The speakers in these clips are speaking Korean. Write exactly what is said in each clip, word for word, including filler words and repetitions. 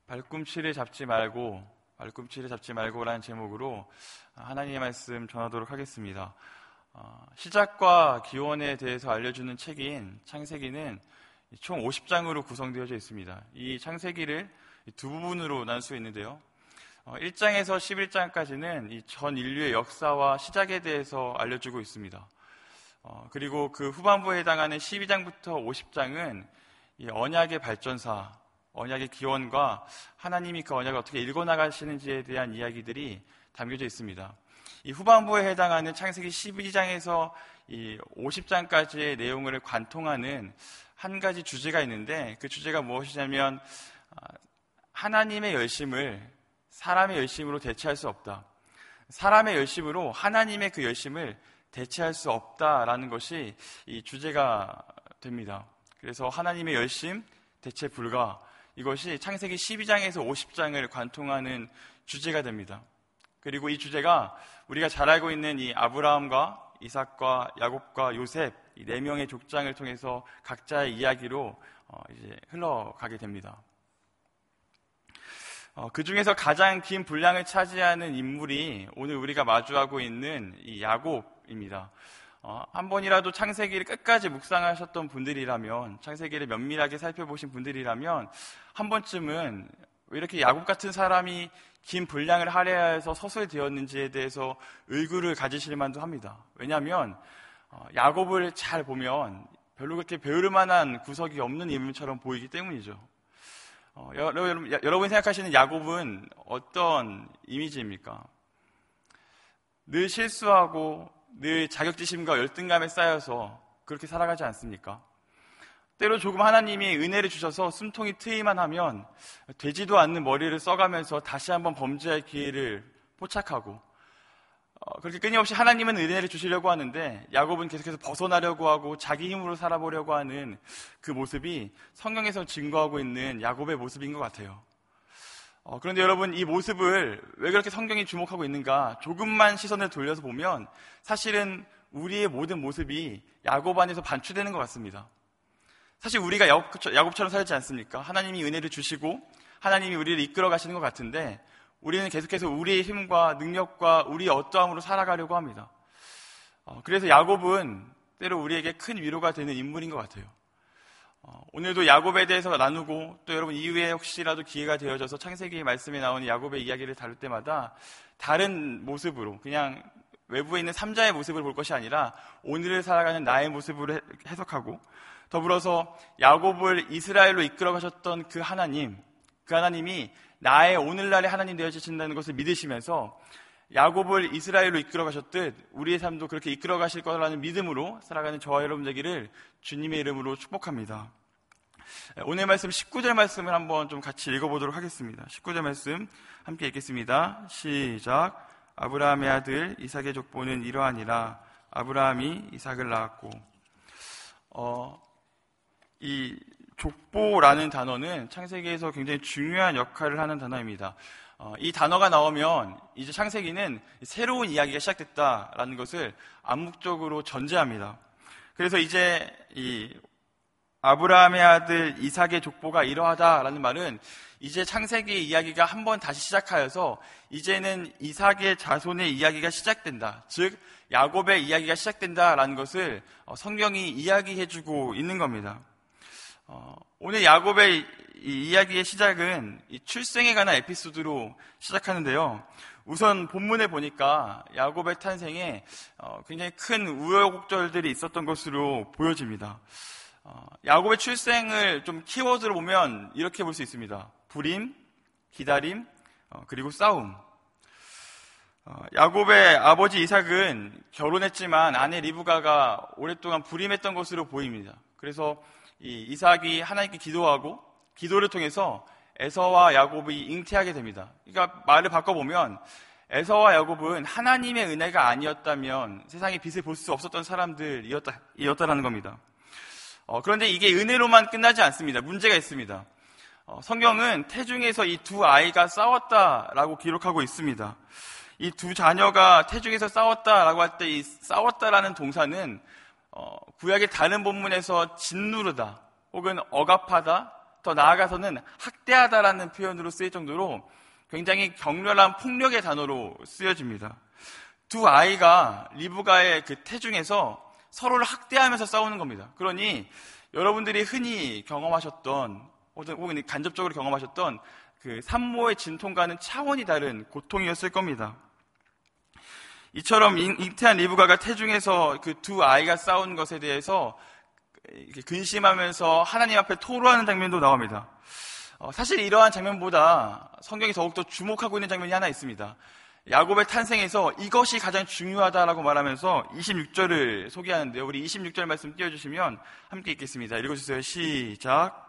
발꿈치를 잡지 말고, 발꿈치를 잡지 말고라는 제목으로 하나님의 말씀 전하도록 하겠습니다. 어, 시작과 기원에 대해서 알려주는 책인 창세기는 총 오십 장으로 구성되어져 있습니다. 이 창세기를 두 부분으로 나눌 수 있는데요. 어, 일 장에서 십일 장까지는 이 전 인류의 역사와 시작에 대해서 알려주고 있습니다. 어, 그리고 그 후반부에 해당하는 십이 장부터 오십 장은 이 언약의 발전사, 언약의 기원과 하나님이 그 언약을 어떻게 읽어나가시는지에 대한 이야기들이 담겨져 있습니다. 이 후반부에 해당하는 창세기 십이 장에서 이 오십 장까지의 내용을 관통하는 한 가지 주제가 있는데, 그 주제가 무엇이냐면 하나님의 열심을 사람의 열심으로 대체할 수 없다. 사람의 열심으로 하나님의 그 열심을 대체할 수 없다라는 것이 이 주제가 됩니다. 그래서 하나님의 열심 대체 불가, 이것이 창세기 십이 장에서 오십 장을 관통하는 주제가 됩니다. 그리고 이 주제가 우리가 잘 알고 있는 이 아브라함과 이삭과 야곱과 요셉 이 네 명의 족장을 통해서 각자의 이야기로 어 이제 흘러가게 됩니다. 어 그 중에서 가장 긴 분량을 차지하는 인물이 오늘 우리가 마주하고 있는 이 야곱입니다. 어, 한 번이라도 창세기를 끝까지 묵상하셨던 분들이라면, 창세기를 면밀하게 살펴보신 분들이라면 한 번쯤은 왜 이렇게 야곱 같은 사람이 긴 분량을 할애해서 서술 되었는지에 대해서 의구를 가지실 만도 합니다. 왜냐하면 어, 야곱을 잘 보면 별로 그렇게 배울 만한 구석이 없는 인물처럼 보이기 때문이죠. 어, 여러분, 여러분이 생각하시는 야곱은 어떤 이미지입니까? 늘 실수하고 늘 자격지심과 열등감에 쌓여서 그렇게 살아가지 않습니까? 때로 조금 하나님이 은혜를 주셔서 숨통이 트이만 하면 되지도 않는 머리를 써가면서 다시 한번 범죄할 기회를 포착하고, 어, 그렇게 끊임없이 하나님은 은혜를 주시려고 하는데 야곱은 계속해서 벗어나려고 하고 자기 힘으로 살아보려고 하는 그 모습이 성경에서 증거하고 있는 야곱의 모습인 것 같아요. 어, 그런데 여러분, 이 모습을 왜 그렇게 성경이 주목하고 있는가, 조금만 시선을 돌려서 보면 사실은 우리의 모든 모습이 야곱 안에서 반추되는 것 같습니다. 사실 우리가 야곱, 야곱처럼 살지 않습니까? 하나님이 은혜를 주시고 하나님이 우리를 이끌어 가시는 것 같은데 우리는 계속해서 우리의 힘과 능력과 우리의 어떠함으로 살아가려고 합니다. 어, 그래서 야곱은 때로 우리에게 큰 위로가 되는 인물인 것 같아요. 어, 오늘도 야곱에 대해서 나누고, 또 여러분 이후에 혹시라도 기회가 되어져서 창세기 말씀에 나오는 야곱의 이야기를 다룰 때마다 다른 모습으로, 그냥 외부에 있는 삼자의 모습을 볼 것이 아니라 오늘을 살아가는 나의 모습으로 해석하고, 더불어서 야곱을 이스라엘로 이끌어 가셨던 그 하나님, 그 하나님이 나의 오늘날의 하나님 되어주신다는 것을 믿으시면서 야곱을 이스라엘로 이끌어 가셨듯 우리의 삶도 그렇게 이끌어 가실 거라는 믿음으로 살아가는 저와 여러분 되기를 주님의 이름으로 축복합니다. 오늘 말씀 십구 절 말씀을 한번 좀 같이 읽어보도록 하겠습니다. 십구 절 말씀 함께 읽겠습니다. 시작. 아브라함의 아들 이삭의 족보는 이러하니라. 아브라함이 이삭을 낳았고. 어, 이 족보라는 단어는 창세기에서 굉장히 중요한 역할을 하는 단어입니다. 어, 이 단어가 나오면 이제 창세기는 새로운 이야기가 시작됐다라는 것을 암묵적으로 전제합니다. 그래서 이제 이 아브라함의 아들 이삭의 족보가 이러하다라는 말은 이제 창세기의 이야기가 한번 다시 시작하여서 이제는 이삭의 자손의 이야기가 시작된다. 즉 야곱의 이야기가 시작된다라는 것을 성경이 이야기해주고 있는 겁니다. 어, 오늘 야곱의 이 이야기의 시작은 이 출생에 관한 에피소드로 시작하는데요. 우선 본문에 보니까 야곱의 탄생에 어, 굉장히 큰 우여곡절들이 있었던 것으로 보여집니다. 어, 야곱의 출생을 좀 키워드로 보면 이렇게 볼 수 있습니다. 불임, 기다림, 어, 그리고 싸움. 어, 야곱의 아버지 이삭은 결혼했지만 아내 리브가가 오랫동안 불임했던 것으로 보입니다. 그래서 이 이삭이 하나님께 기도하고 기도를 통해서 에서와 야곱이 잉태하게 됩니다. 그러니까 말을 바꿔보면 에서와 야곱은 하나님의 은혜가 아니었다면 세상의 빛을 볼 수 없었던 사람들이었다, 이었다라는 겁니다. 어, 그런데 이게 은혜로만 끝나지 않습니다. 문제가 있습니다. 어, 성경은 태중에서 이 두 아이가 싸웠다라고 기록하고 있습니다. 이 두 자녀가 태중에서 싸웠다라고 할 때 이 싸웠다라는 동사는 어, 구약의 다른 본문에서 짓누르다 혹은 억압하다 더 나아가서는 학대하다라는 표현으로 쓰일 정도로 굉장히 격렬한 폭력의 단어로 쓰여집니다. 두 아이가 리브가의 그 태중에서 서로를 학대하면서 싸우는 겁니다. 그러니 여러분들이 흔히 경험하셨던 혹은 간접적으로 경험하셨던 그 산모의 진통과는 차원이 다른 고통이었을 겁니다. 이처럼 잉태한 리브가가 태중에서 그 두 아이가 싸우는 것에 대해서 근심하면서 하나님 앞에 토로하는 장면도 나옵니다. 어, 사실 이러한 장면보다 성경이 더욱더 주목하고 있는 장면이 하나 있습니다. 야곱의 탄생에서 이것이 가장 중요하다라고 말하면서 이십육 절을 소개하는데요. 우리 이십육 절 말씀 띄워주시면 함께 읽겠습니다. 읽어주세요. 시작.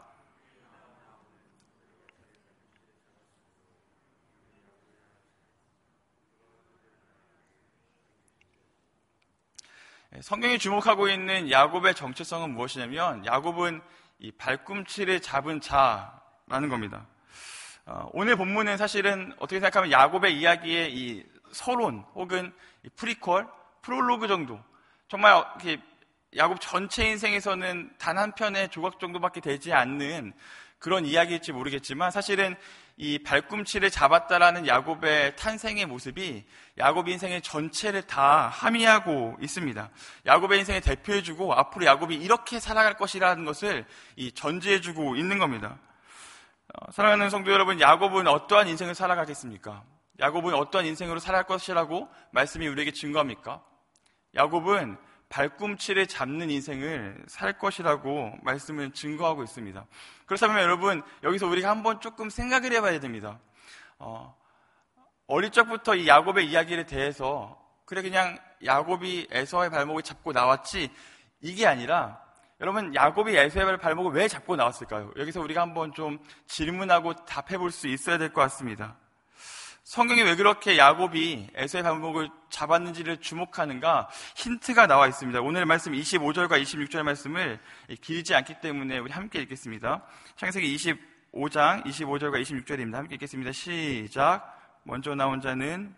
성경이 주목하고 있는 야곱의 정체성은 무엇이냐면 야곱은 이 발꿈치를 잡은 자라는 겁니다. 어, 오늘 본문은 사실은 어떻게 생각하면 야곱의 이야기의 이 서론 혹은 이 프리퀄, 프롤로그 정도, 정말 이렇게 야곱 전체 인생에서는 단 한 편의 조각 정도밖에 되지 않는 그런 이야기일지 모르겠지만 사실은 이 발꿈치를 잡았다라는 야곱의 탄생의 모습이 야곱 인생의 전체를 다 함의하고 있습니다. 야곱의 인생을 대표해주고 앞으로 야곱이 이렇게 살아갈 것이라는 것을 이 전제해주고 있는 겁니다. 어, 사랑하는 성도 여러분, 야곱은 어떠한 인생을 살아가겠습니까? 야곱은 어떠한 인생으로 살아갈 것이라고 말씀이 우리에게 증거합니까? 야곱은 발꿈치를 잡는 인생을 살 것이라고 말씀을 증거하고 있습니다. 그렇다면 여러분, 여기서 우리가 한번 조금 생각을 해봐야 됩니다. 어, 어릴 적부터 이 야곱의 이야기를 대해서 그래 그냥 야곱이 에서의 발목을 잡고 나왔지 이게 아니라 여러분, 야곱이 에서의 발목을 왜 잡고 나왔을까요? 여기서 우리가 한번 좀 질문하고 답해 볼 수 있어야 될 것 같습니다. 성경이 왜 그렇게 야곱이 에서의 발목을 잡았는지를 주목하는가 힌트가 나와 있습니다. 오늘 말씀 이십오 절과 이십육 절 말씀을 길지 않기 때문에 우리 함께 읽겠습니다. 창세기 이십오 장 이십오 절과 이십육 절입니다. 함께 읽겠습니다. 시작. 먼저 나온 자는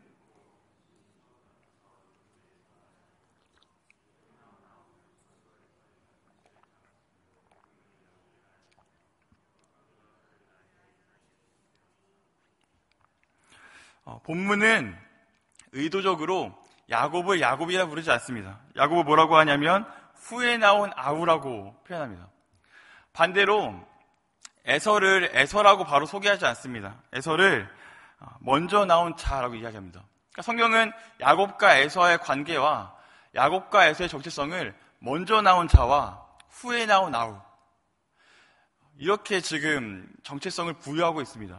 어, 본문은 의도적으로 야곱을 야곱이라 부르지 않습니다. 야곱을 뭐라고 하냐면 후에 나온 아우라고 표현합니다. 반대로 에서를 에서라고 바로 소개하지 않습니다. 에서를 먼저 나온 자라고 이야기합니다. 그러니까 성경은 야곱과 에서의 관계와 야곱과 에서의 정체성을 먼저 나온 자와 후에 나온 아우 이렇게 지금 정체성을 부여하고 있습니다.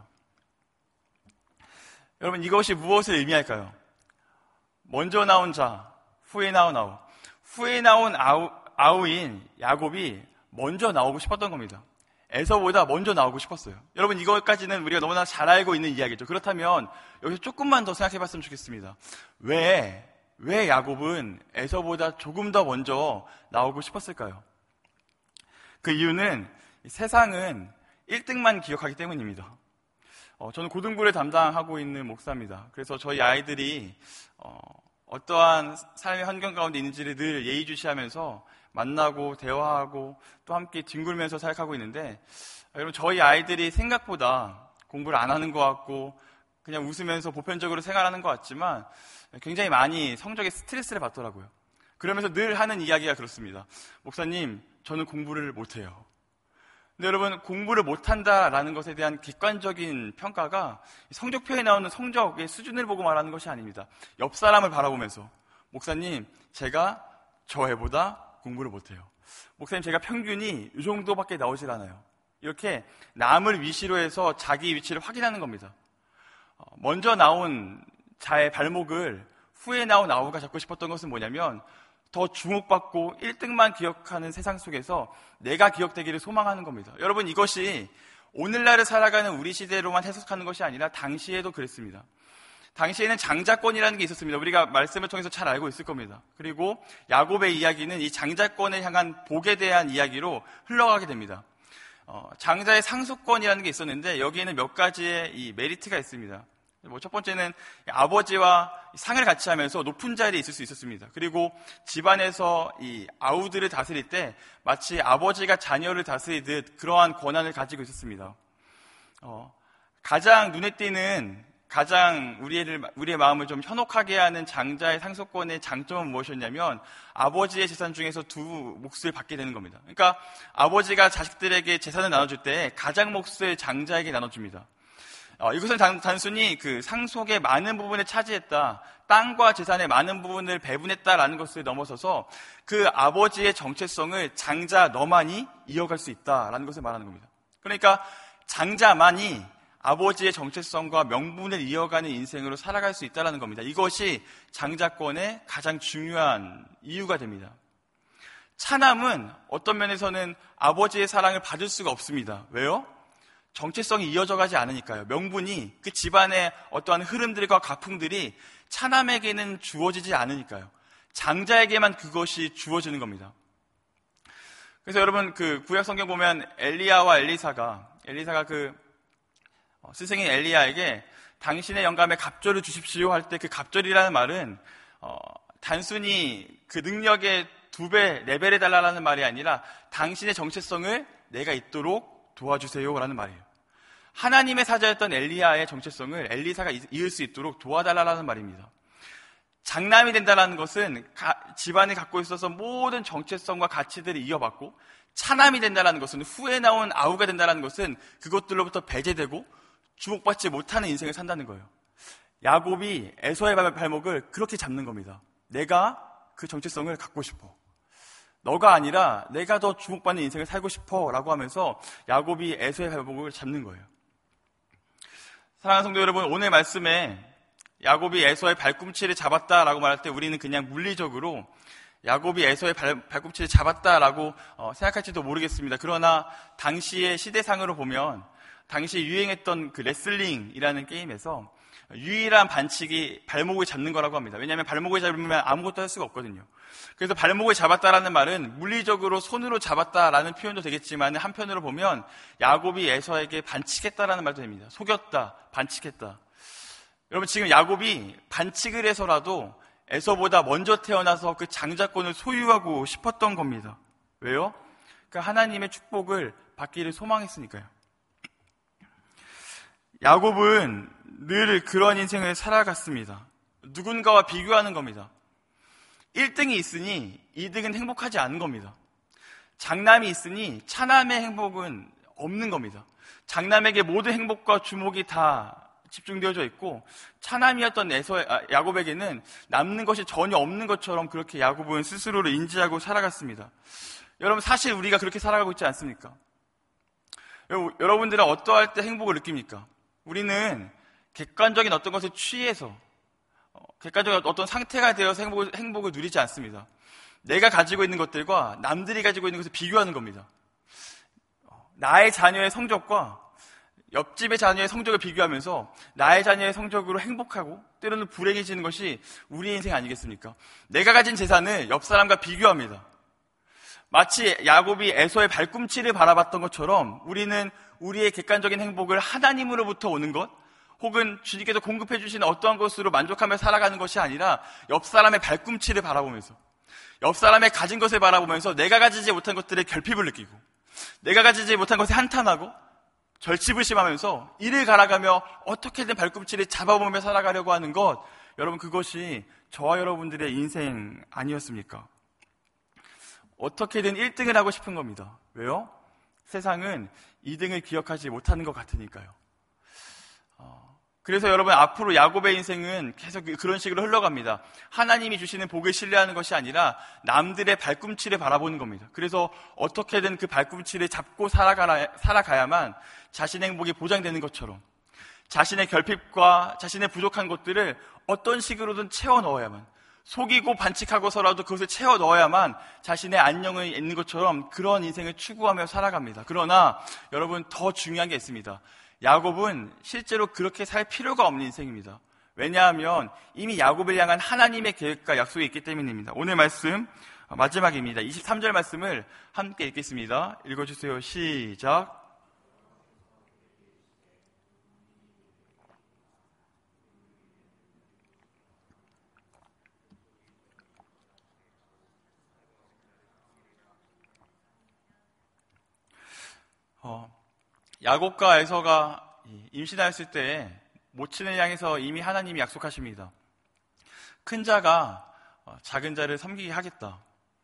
여러분, 이것이 무엇을 의미할까요? 먼저 나온 자, 후에 나온 아우. 후에 나온 아우, 아우인 야곱이 먼저 나오고 싶었던 겁니다. 에서보다 먼저 나오고 싶었어요. 여러분, 이것까지는 우리가 너무나 잘 알고 있는 이야기죠. 그렇다면 여기서 조금만 더 생각해 봤으면 좋겠습니다. 왜, 왜 야곱은 에서보다 조금 더 먼저 나오고 싶었을까요? 그 이유는 세상은 일 등만 기억하기 때문입니다. 어, 저는 고등부를 담당하고 있는 목사입니다. 그래서 저희 아이들이 어, 어떠한 삶의 환경 가운데 있는지를 늘 예의주시하면서 만나고 대화하고 또 함께 뒹굴면서 살아가고 있는데 여러분, 저희 아이들이 생각보다 공부를 안 하는 것 같고 그냥 웃으면서 보편적으로 생활하는 것 같지만 굉장히 많이 성적에 스트레스를 받더라고요. 그러면서 늘 하는 이야기가 그렇습니다. 목사님, 저는 공부를 못해요. 근데 여러분, 공부를 못한다라는 것에 대한 객관적인 평가가 성적표에 나오는 성적의 수준을 보고 말하는 것이 아닙니다. 옆 사람을 바라보면서 목사님, 제가 저 애보다 공부를 못해요. 목사님, 제가 평균이 이 정도밖에 나오질 않아요. 이렇게 남을 위시로 해서 자기 위치를 확인하는 겁니다. 먼저 나온 자의 발목을 후에 나온 아우가 잡고 싶었던 것은 뭐냐면 더 주목받고 일 등만 기억하는 세상 속에서 내가 기억되기를 소망하는 겁니다. 여러분, 이것이 오늘날을 살아가는 우리 시대로만 해석하는 것이 아니라 당시에도 그랬습니다. 당시에는 장자권이라는 게 있었습니다. 우리가 말씀을 통해서 잘 알고 있을 겁니다. 그리고 야곱의 이야기는 이 장자권을 향한 복에 대한 이야기로 흘러가게 됩니다. 어, 장자의 상속권이라는 게 있었는데 여기에는 몇 가지의 이 메리트가 있습니다. 뭐 첫 번째는 아버지와 상을 같이 하면서 높은 자리에 있을 수 있었습니다. 그리고 집안에서 이 아우들을 다스릴 때 마치 아버지가 자녀를 다스리듯 그러한 권한을 가지고 있었습니다. 어, 가장 눈에 띄는 가장 우리를, 우리의 마음을 좀 현혹하게 하는 장자의 상속권의 장점은 무엇이었냐면 아버지의 재산 중에서 두 몫을 받게 되는 겁니다. 그러니까 아버지가 자식들에게 재산을 나눠줄 때 가장 몫을 장자에게 나눠줍니다. 어, 이것은 단, 단순히 그 상속의 많은 부분을 차지했다, 땅과 재산의 많은 부분을 배분했다라는 것을 넘어서서 그 아버지의 정체성을 장자 너만이 이어갈 수 있다라는 것을 말하는 겁니다. 그러니까 장자만이 아버지의 정체성과 명분을 이어가는 인생으로 살아갈 수 있다는 겁니다. 이것이 장자권의 가장 중요한 이유가 됩니다. 차남은 어떤 면에서는 아버지의 사랑을 받을 수가 없습니다. 왜요? 정체성이 이어져 가지 않으니까요. 명분이 그 집안의 어떠한 흐름들과 가풍들이 차남에게는 주어지지 않으니까요. 장자에게만 그것이 주어지는 겁니다. 그래서 여러분 그 구약 성경 보면 엘리야와 엘리사가 엘리사가 그 스승인 엘리야에게 당신의 영감에 갑절을 주십시오 할 때 그 갑절이라는 말은 어, 단순히 그 능력의 두 배, 네 배를 달라라는 말이 아니라 당신의 정체성을 내가 있도록 도와주세요라는 말이에요. 하나님의 사자였던 엘리야의 정체성을 엘리사가 이을 수 있도록 도와달라는 말입니다. 장남이 된다는 것은 가, 집안이 갖고 있어서 모든 정체성과 가치들을 이어받고, 차남이 된다는 것은 후에 나온 아우가 된다는 것은 그것들로부터 배제되고 주목받지 못하는 인생을 산다는 거예요. 야곱이 에서의 발목을 그렇게 잡는 겁니다. 내가 그 정체성을 갖고 싶어. 너가 아니라 내가 더 주목받는 인생을 살고 싶어 라고 하면서 야곱이 에서의 발목을 잡는 거예요. 사랑하는 성도 여러분, 오늘 말씀에 야곱이 에서의 발꿈치를 잡았다라고 말할 때 우리는 그냥 물리적으로 야곱이 에서의 발, 발꿈치를 잡았다라고 어, 생각할지도 모르겠습니다. 그러나 당시의 시대상으로 보면 당시 유행했던 그 레슬링이라는 게임에서 유일한 반칙이 발목을 잡는 거라고 합니다. 왜냐하면 발목을 잡으면 아무것도 할 수가 없거든요. 그래서 발목을 잡았다라는 말은 물리적으로 손으로 잡았다라는 표현도 되겠지만 한편으로 보면 야곱이 에서에게 반칙했다라는 말도 됩니다. 속였다, 반칙했다. 여러분 지금 야곱이 반칙을 해서라도 에서보다 먼저 태어나서 그 장자권을 소유하고 싶었던 겁니다. 왜요? 그러니까 하나님의 축복을 받기를 소망했으니까요. 야곱은 늘 그런 인생을 살아갔습니다. 누군가와 비교하는 겁니다. 일 등이 있으니 이 등은 행복하지 않은 겁니다. 장남이 있으니 차남의 행복은 없는 겁니다. 장남에게 모든 행복과 주목이 다 집중되어져 있고 차남이었던 에서, 아, 야곱에게는 남는 것이 전혀 없는 것처럼 그렇게 야곱은 스스로를 인지하고 살아갔습니다. 여러분 사실 우리가 그렇게 살아가고 있지 않습니까? 여러분들은 어떠할 때 행복을 느낍니까? 우리는 객관적인 어떤 것에 취해서 객관적인 어떤 상태가 되어서 행복을, 행복을 누리지 않습니다. 내가 가지고 있는 것들과 남들이 가지고 있는 것을 비교하는 겁니다. 나의 자녀의 성적과 옆집의 자녀의 성적을 비교하면서 나의 자녀의 성적으로 행복하고 때로는 불행해지는 것이 우리의 인생 아니겠습니까? 내가 가진 재산을 옆 사람과 비교합니다. 마치 야곱이 에서의 발꿈치를 바라봤던 것처럼 우리는 우리의 객관적인 행복을 하나님으로부터 오는 것 혹은 주님께서 공급해 주시는 어떠한 것으로 만족하며 살아가는 것이 아니라 옆 사람의 발꿈치를 바라보면서 옆 사람의 가진 것을 바라보면서 내가 가지지 못한 것들의 결핍을 느끼고 내가 가지지 못한 것에 한탄하고 절치을 심하면서 이를 갈아가며 어떻게든 발꿈치를 잡아보며 살아가려고 하는 것, 여러분 그것이 저와 여러분들의 인생 아니었습니까? 어떻게든 일 등을 하고 싶은 겁니다. 왜요? 세상은 이 등을 기억하지 못하는 것 같으니까요. 어, 그래서 여러분 앞으로 야곱의 인생은 계속 그런 식으로 흘러갑니다. 하나님이 주시는 복을 신뢰하는 것이 아니라 남들의 발꿈치를 바라보는 겁니다. 그래서 어떻게든 그 발꿈치를 잡고 살아가라, 살아가야만 자신의 행복이 보장되는 것처럼 자신의 결핍과 자신의 부족한 것들을 어떤 식으로든 채워 넣어야만, 속이고 반칙하고서라도 그것을 채워 넣어야만 자신의 안녕이 있는 것처럼 그런 인생을 추구하며 살아갑니다. 그러나 여러분 더 중요한 게 있습니다. 야곱은 실제로 그렇게 살 필요가 없는 인생입니다. 왜냐하면 이미 야곱을 향한 하나님의 계획과 약속이 있기 때문입니다. 오늘 말씀 마지막입니다. 이십삼 절 말씀을 함께 읽겠습니다. 읽어주세요. 시작. 어, 야곱과 에서가 임신하였을 때 모친을 향해서 이미 하나님이 약속하십니다. 큰 자가 작은 자를 섬기게 하겠다.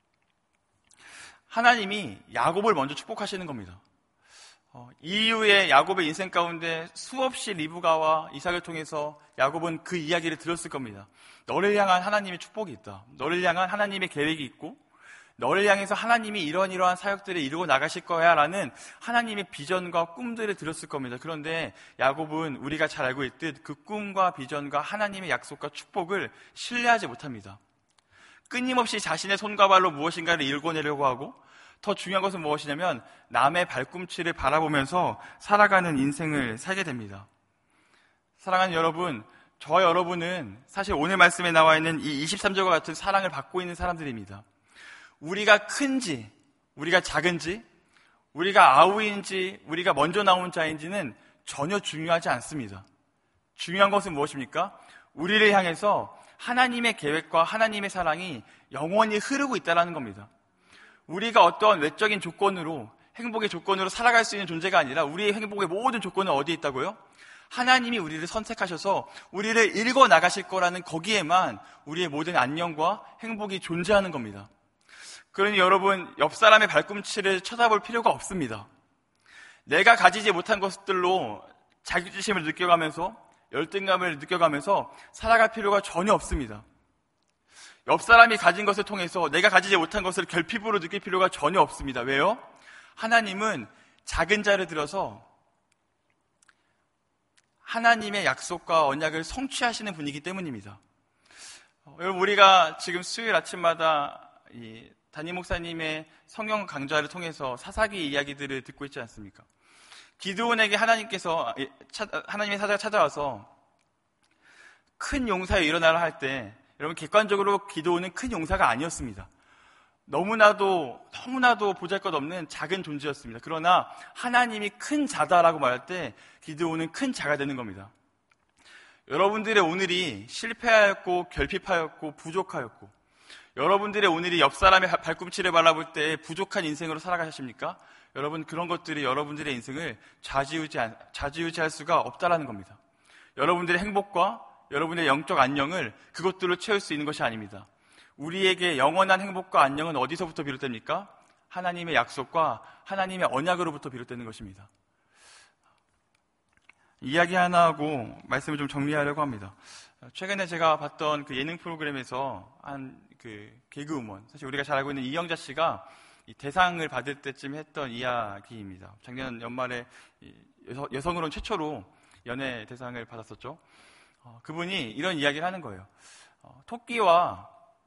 하나님이 야곱을 먼저 축복하시는 겁니다. 어, 이후에 야곱의 인생 가운데 수없이 리브가와 이삭을 통해서 야곱은 그 이야기를 들었을 겁니다. 너를 향한 하나님의 축복이 있다. 너를 향한 하나님의 계획이 있고 너를 향해서 하나님이 이러한 이러한 사역들을 이루어 나가실 거야 라는 하나님의 비전과 꿈들을 들었을 겁니다. 그런데 야곱은 우리가 잘 알고 있듯 그 꿈과 비전과 하나님의 약속과 축복을 신뢰하지 못합니다. 끊임없이 자신의 손과 발로 무엇인가를 읽어내려고 하고 더 중요한 것은 무엇이냐면 남의 발꿈치를 바라보면서 살아가는 인생을 살게 됩니다. 사랑하는 여러분, 저와 여러분은 사실 오늘 말씀에 나와 있는 이 이십삼 절과 같은 사랑을 받고 있는 사람들입니다. 우리가 큰지, 우리가 작은지, 우리가 아우인지, 우리가 먼저 나온 자인지는 전혀 중요하지 않습니다. 중요한 것은 무엇입니까? 우리를 향해서 하나님의 계획과 하나님의 사랑이 영원히 흐르고 있다는 겁니다. 우리가 어떠한 외적인 조건으로, 행복의 조건으로 살아갈 수 있는 존재가 아니라 우리의 행복의 모든 조건은 어디에 있다고요? 하나님이 우리를 선택하셔서 우리를 읽어 나가실 거라는 거기에만 우리의 모든 안녕과 행복이 존재하는 겁니다. 그러니 여러분, 옆 사람의 발꿈치를 쳐다볼 필요가 없습니다. 내가 가지지 못한 것들로 자격지심을 느껴가면서 열등감을 느껴가면서 살아갈 필요가 전혀 없습니다. 옆 사람이 가진 것을 통해서 내가 가지지 못한 것을 결핍으로 느낄 필요가 전혀 없습니다. 왜요? 하나님은 작은 자를 들어서 하나님의 약속과 언약을 성취하시는 분이기 때문입니다. 어, 여러분, 우리가 지금 수요일 아침마다 이 담임 목사님의 성경 강좌를 통해서 사사기 이야기들을 듣고 있지 않습니까? 기드온에게 하나님께서 하나님의 사자가 찾아와서 큰 용사에 일어나라 할 때 여러분, 객관적으로 기드온은 큰 용사가 아니었습니다. 너무나도 너무나도 보잘것없는 작은 존재였습니다. 그러나 하나님이 큰 자다라고 말할 때 기드온은 큰 자가 되는 겁니다. 여러분들의 오늘이 실패하였고 결핍하였고 부족하였고 여러분들의 오늘이 옆 사람의 발꿈치를 바라볼 때 부족한 인생으로 살아가십니까? 여러분, 그런 것들이 여러분들의 인생을 좌지우지, 좌지우지할 수가 없다라는 겁니다. 여러분들의 행복과 여러분의 영적 안녕을 그것들로 채울 수 있는 것이 아닙니다. 우리에게 영원한 행복과 안녕은 어디서부터 비롯됩니까? 하나님의 약속과 하나님의 언약으로부터 비롯되는 것입니다. 이야기 하나 하고 말씀을 좀 정리하려고 합니다. 최근에 제가 봤던 그 예능 프로그램에서 한 그 개그우먼, 사실 우리가 잘 알고 있는 이영자 씨가 이 대상을 받을 때쯤 했던 이야기입니다. 작년 연말에 여성, 여성으로는 최초로 연예 대상을 받았었죠. 어, 그분이 이런 이야기를 하는 거예요. 어, 토끼와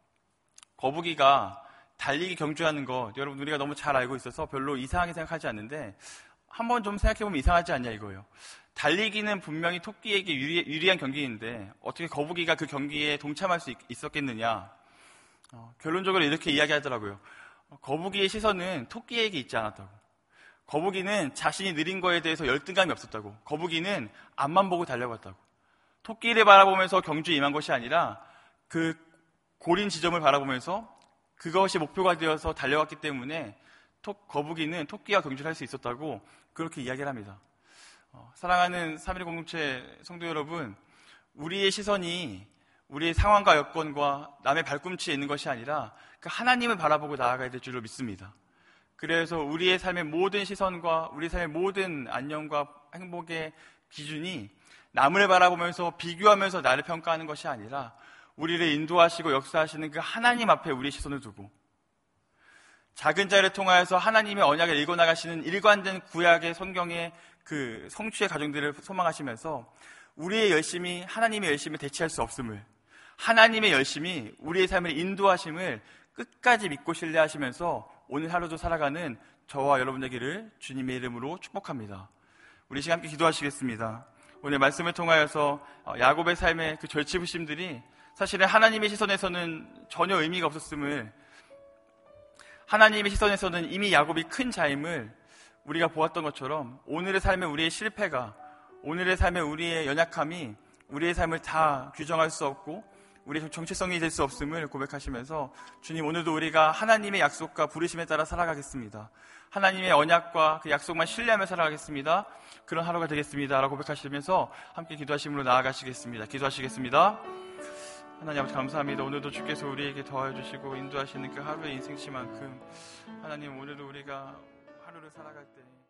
거북이가 달리기 경주하는 것, 여러분 우리가 너무 잘 알고 있어서 별로 이상하게 생각하지 않는데 한번 좀 생각해보면 이상하지 않냐 이거예요. 달리기는 분명히 토끼에게 유리, 유리한 경기인데 어떻게 거북이가 그 경기에 동참할 수 있, 있었겠느냐. 어, 결론적으로 이렇게 이야기하더라고요. 어, 거북이의 시선은 토끼에게 있지 않았다고. 거북이는 자신이 느린 거에 대해서 열등감이 없었다고. 거북이는 앞만 보고 달려갔다고. 토끼를 바라보면서 경주에 임한 것이 아니라 그 고린 지점을 바라보면서 그것이 목표가 되어서 달려갔기 때문에 토, 거북이는 토끼와 경주를 할 수 있었다고 그렇게 이야기를 합니다. 어, 사랑하는 삼일 공동체 성도 여러분, 우리의 시선이 우리의 상황과 여건과 남의 발꿈치에 있는 것이 아니라 그 하나님을 바라보고 나아가야 될 줄로 믿습니다. 그래서 우리의 삶의 모든 시선과 우리 삶의 모든 안녕과 행복의 기준이 남을 바라보면서 비교하면서 나를 평가하는 것이 아니라 우리를 인도하시고 역사하시는 그 하나님 앞에 우리의 시선을 두고 작은 자를 통하여서 하나님의 언약을 읽어나가시는 일관된 구약의 성경의 그 성취의 과정들을 소망하시면서 우리의 열심이 하나님의 열심을 대체할 수 없음을, 하나님의 열심이 우리의 삶을 인도하심을 끝까지 믿고 신뢰하시면서 오늘 하루도 살아가는 저와 여러분 되기를 주님의 이름으로 축복합니다. 우리 시간 함께 기도하시겠습니다. 오늘 말씀을 통하여서 야곱의 삶의 그 절치부심들이 사실은 하나님의 시선에서는 전혀 의미가 없었음을, 하나님의 시선에서는 이미 야곱이 큰 자임을 우리가 보았던 것처럼 오늘의 삶의 우리의 실패가, 오늘의 삶의 우리의 연약함이 우리의 삶을 다 규정할 수 없고 우리의 정체성이 될 수 없음을 고백하시면서 주님, 오늘도 우리가 하나님의 약속과 부르심에 따라 살아가겠습니다. 하나님의 언약과 그 약속만 신뢰하며 살아가겠습니다. 그런 하루가 되겠습니다 라고 고백하시면서 함께 기도하심으로 나아가시겠습니다. 기도하시겠습니다. 하나님 아버지 감사합니다. 오늘도 주께서 우리에게 도와주시고 인도하시는 그 하루의 인생시만큼 하나님, 오늘도 우리가 하루를 살아갈 때